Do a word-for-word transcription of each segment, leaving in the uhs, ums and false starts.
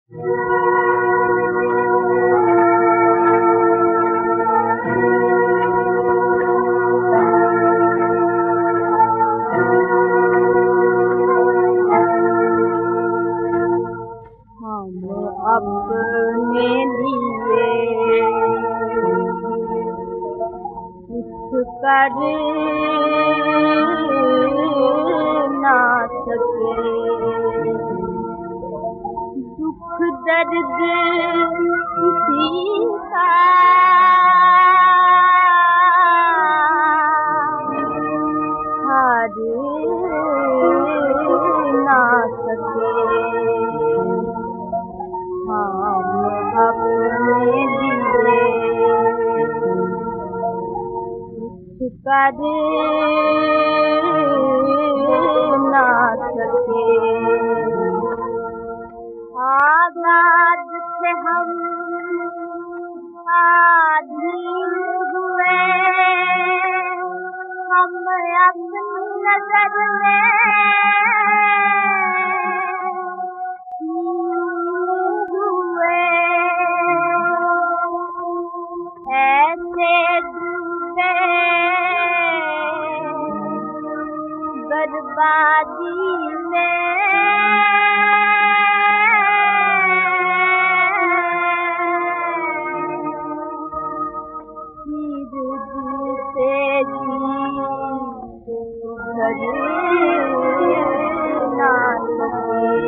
अपने लिए कुछ कर ना सके, दुख दर्द किसी का हार ना सके। अपने लिए कुछ कर ना सके, आजाद से हम आधीन हुए, हम अपनी नजर में बर्बादी में जीते जी घर ना सके।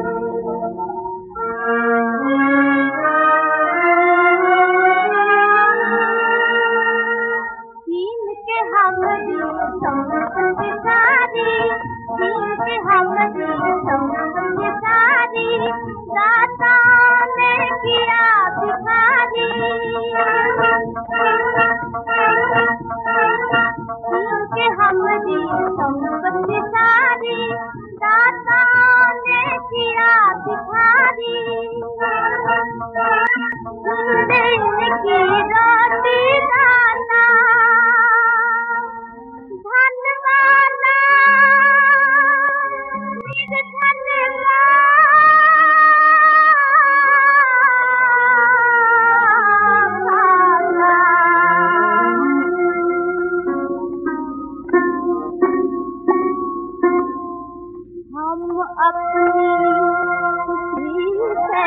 अपनी खुशी से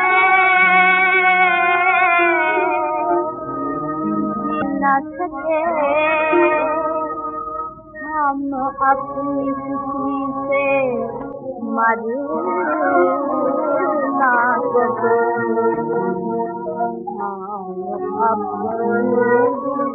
जी न सके, हम अपनी खुशी से मर ना सके। हम अपने